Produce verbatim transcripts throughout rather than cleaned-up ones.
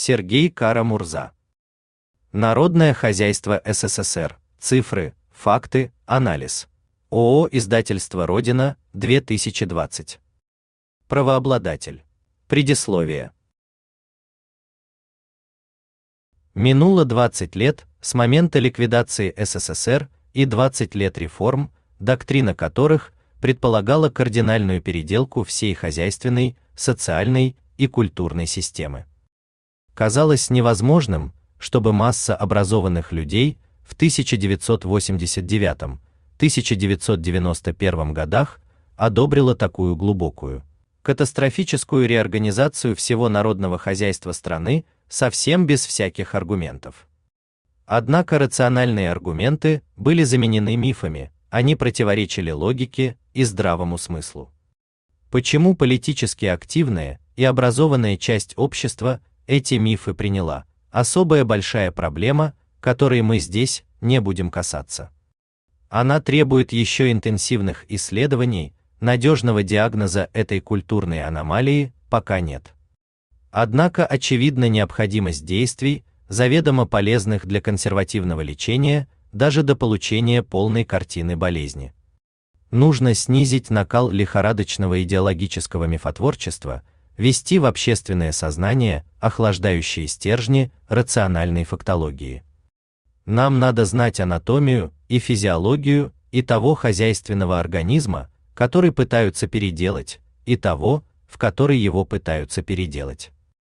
Сергей Кара-Мурза. Народное хозяйство СССР. Цифры, факты, анализ. ООО «Издательство Родина», две тысячи двадцать. Правообладатель. Предисловие. Минуло двадцать лет с момента ликвидации СССР и двадцать лет реформ, доктрина которых предполагала кардинальную переделку всей хозяйственной, социальной и культурной системы. Казалось невозможным, чтобы масса образованных людей в тысяча девятьсот восемьдесят девятом — тысяча девятьсот девяносто первом годах одобрила такую глубокую, катастрофическую реорганизацию всего народного хозяйства страны совсем без всяких аргументов. Однако рациональные аргументы были заменены мифами, они противоречили логике и здравому смыслу. Почему политически активная и образованная часть общества эти мифы приняла? Особая большая проблема, которой мы здесь не будем касаться. Она требует еще интенсивных исследований, надежного диагноза этой культурной аномалии пока нет. Однако очевидна необходимость действий, заведомо полезных для консервативного лечения, даже до получения полной картины болезни. Нужно снизить накал лихорадочного идеологического мифотворчества, ввести в общественное сознание охлаждающие стержни рациональной фактологии. Нам надо знать анатомию и физиологию и того хозяйственного организма, который пытаются переделать, и того, в который его пытаются переделать.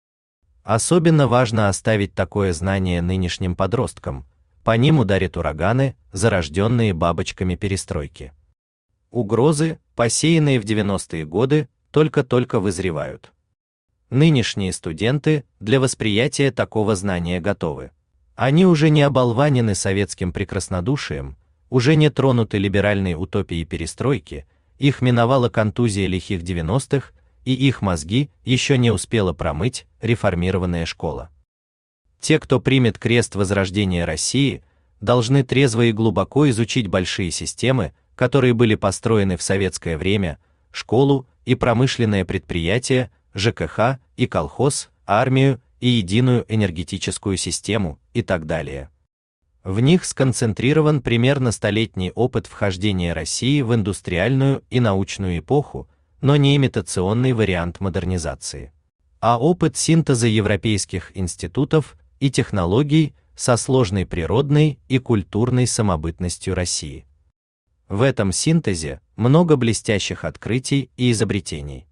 Особенно важно оставить такое знание нынешним подросткам, по ним ударят ураганы, зарожденные бабочками перестройки. Угрозы, посеянные в девяностые годы, только-только вызревают. Нынешние студенты для восприятия такого знания готовы. Они уже не оболванены советским прекраснодушием, уже не тронуты либеральной утопией перестройки, их миновала контузия лихих девяностых, и их мозги еще не успела промыть реформированная школа. Те, кто примет крест возрождения России, должны трезво и глубоко изучить большие системы, которые были построены в советское время, школу и промышленное предприятие, ЖКХ и колхоз, армию и единую энергетическую систему и так далее. В них сконцентрирован примерно столетний опыт вхождения России в индустриальную и научную эпоху, но не имитационный вариант модернизации, а опыт синтеза европейских институтов и технологий со сложной природной и культурной самобытностью России. В этом синтезе много блестящих открытий и изобретений.